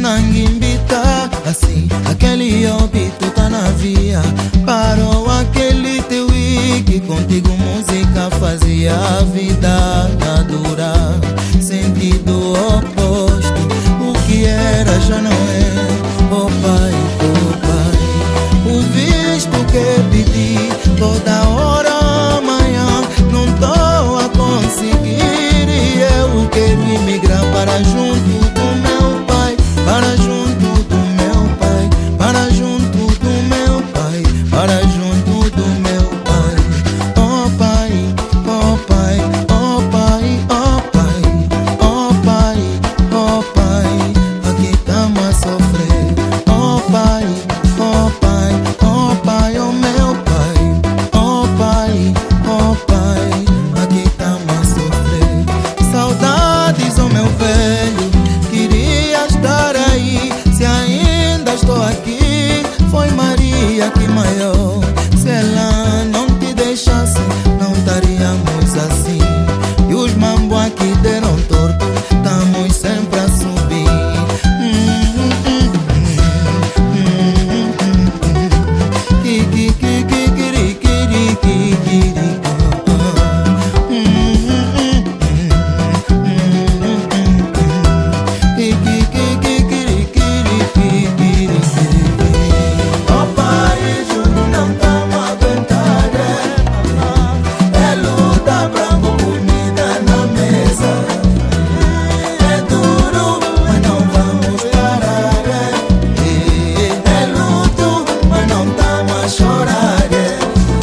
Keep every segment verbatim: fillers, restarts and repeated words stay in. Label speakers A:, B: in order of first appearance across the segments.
A: Nangimbita, assim, aquele óbito tá na via. Parou aquele teu wiki, contigo música fazia a vida durar. Sentido oposto, o que era já não é. Oh pai, oh pai, o visto que pedi toda hora amanhã não tô a conseguir. E eu quero imigrar para junto do meu pai, para junto do meu pai, para junto do meu pai, para junto do meu pai. Oh pai, oh pai, oh pai, oh pai, oh pai, oh pai, aqui tamo a sofrer. Oh pai, oh pai, oh pai, oh meu pai, oh pai, oh pai, aqui tamo a sofrer. Saudades, oh meu velho, queria estar aí. Se ainda estou aqui, foi Maria que maior. Se ela não te deixasse, não estaríamos assim. E os mambo aqui deram torto, estamos sempre a subir. Hum, hum, hum, hum, hum, hum. Ki, ki, ki, ki, kiri, kiri, ki, kiri. Hum, hum, hum, hum, hum, hum. Ki, ki, ki, ki, kiri, kiri, ki, kiri, kiri. Oh pai, junto não tamo a aguentar, é. É luta pra pôr comida na mesa. É duro, mas não vamos parar, é. É luto, mas não tamo a chorar, é.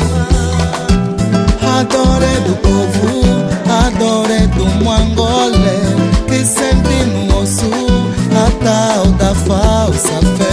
A: A dor é do povo, a dor é do Mangolé, que sente no osso a tal da falsa fé.